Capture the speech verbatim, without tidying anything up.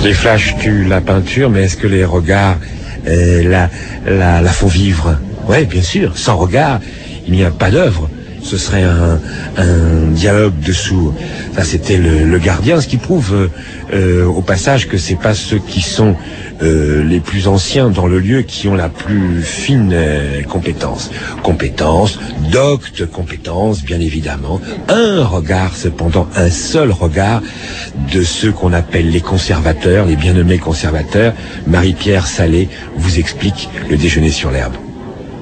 Les flashs tuent la peinture, mais est-ce que les regards euh, la, la, la font vivre? Oui, bien sûr. Sans regard, il n'y a pas d'œuvre. Ce serait un, un dialogue de sourds. Ça, c'était le, le Gardien, ce qui prouve euh, euh, au passage que c'est pas ceux qui sont euh, les plus anciens dans le lieu qui ont la plus fine euh, compétence. Compétence, docte compétence, bien évidemment. Un regard, cependant, un seul regard de ceux qu'on appelle les conservateurs, les bien nommés conservateurs. Marie-Pierre Salé vous explique Le Déjeuner sur l'herbe.